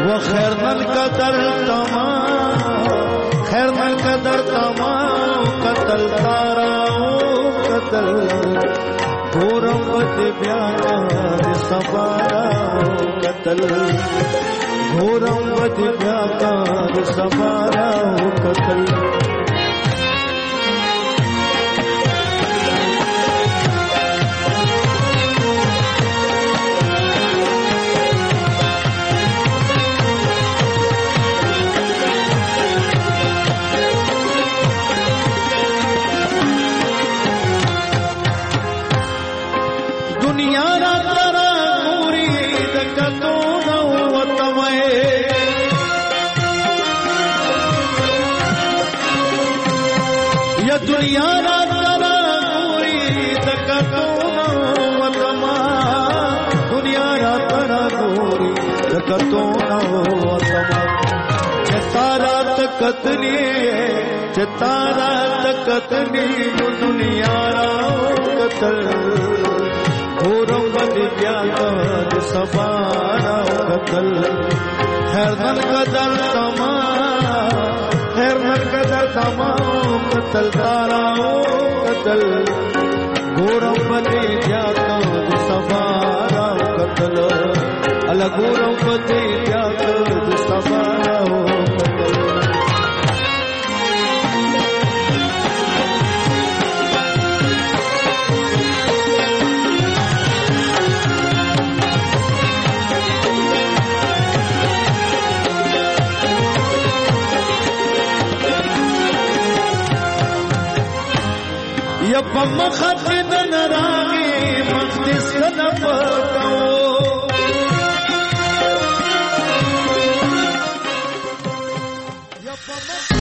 वो खैर नल कदर तमाम खैर नल कदर तमाम कतल तारा कतल घोरम बद ब्याकार सबारा कतल घोरम बद ब्याकार सबारा कतल दुनिया रातरा गोरी दकतों वतमा दुनिया रातरा गोरी दकतों वतमा चतारा तकतनी चतारा तकतनी दुनिया कतल घोरम बद ब्याकार सबारा कतल हरदल कदर तमा हरदल कदर तमा कतल तारा कतल घोरम बदे ब्याकार सबारा कतल अल घोरम बदे ब्याकार सबारा कतल यब मखद नरागे मखदिस नपकाओ